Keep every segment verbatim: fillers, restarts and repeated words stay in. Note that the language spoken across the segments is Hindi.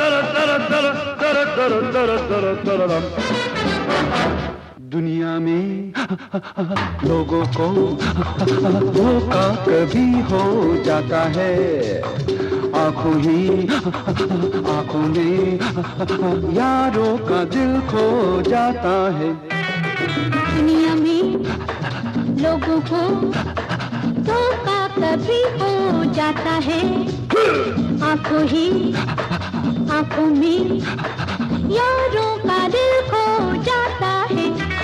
दुनिया में लोगों को धोखा कभी हो जाता है, आंखों ही आंखों में यारों का दिल खो जाता है। दुनिया में लोगों को धोखा कभी हो जाता है, आंखों ही आंखों में यारों का दिल खो जाता है।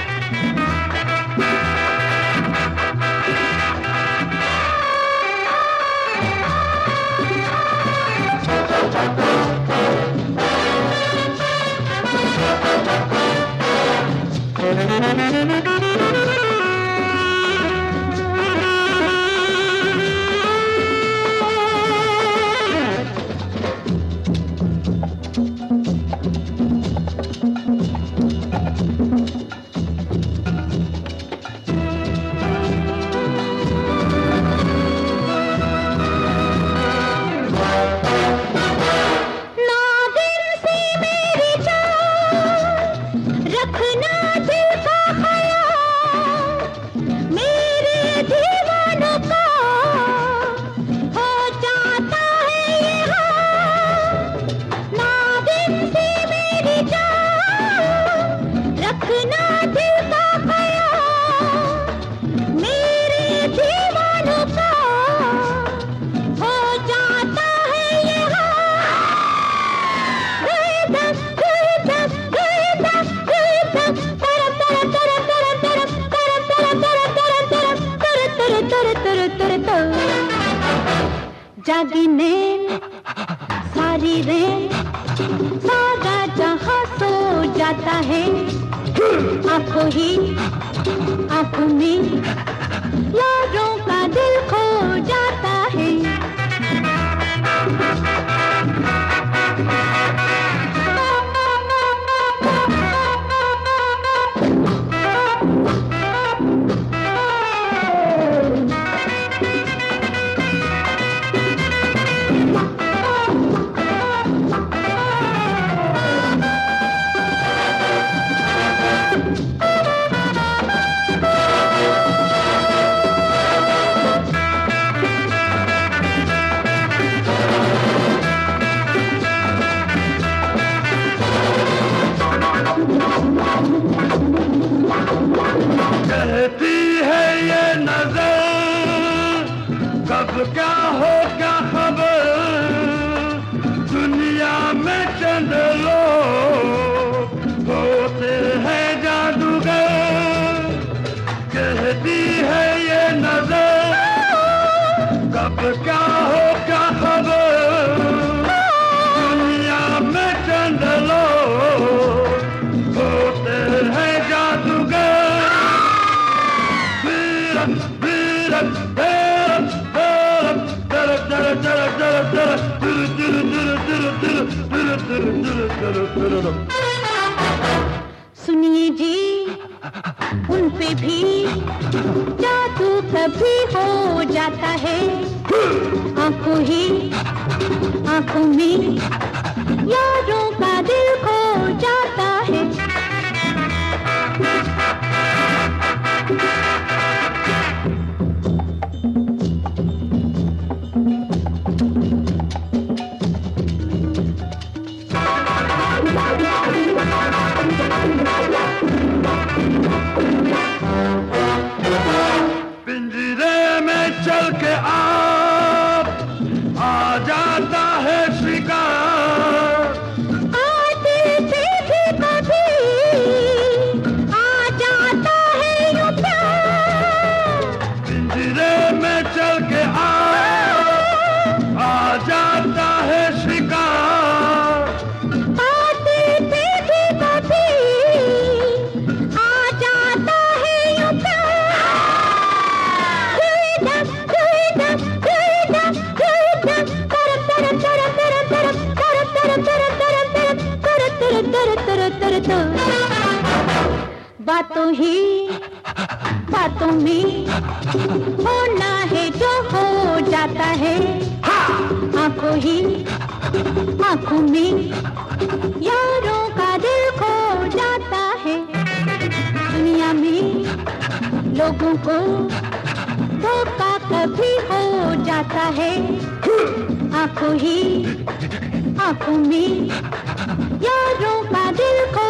जागी नींद सारी रेत सारा जहां सो जाता है, आंखों ही आंखों में यारों का दिल खो जाता है। कहती है ये नजर कब क्या हो क्या खबर, दुनिया में चंद लोग होते हैं जादूगर। कहती है ये नजर कब क्या हो क्या खबर, दुनिया में चंद लोग होते हैं जादूगर। सुनिए जी उन पे भी जादू कभी हो जाता है, आंखों ही आंखों में यारों का दिल खो जाता है। पिंजरे में चल के आप आ जाता है शिकार, आते थे भी कभी आ जाता है यूं प्यार। पिंजरे में चल के आप आ जाता है शिकार, आते थे भी कभी आ जाता है यूं प्यार। बातों ही बातों में होना है जो हो जाता है, आंखों ही आंखों में यारों का दिल खो जाता है। दुनिया में लोगों को धोखा कभी हो जाता है। आंखों ही आंखों में यारों का दिल खो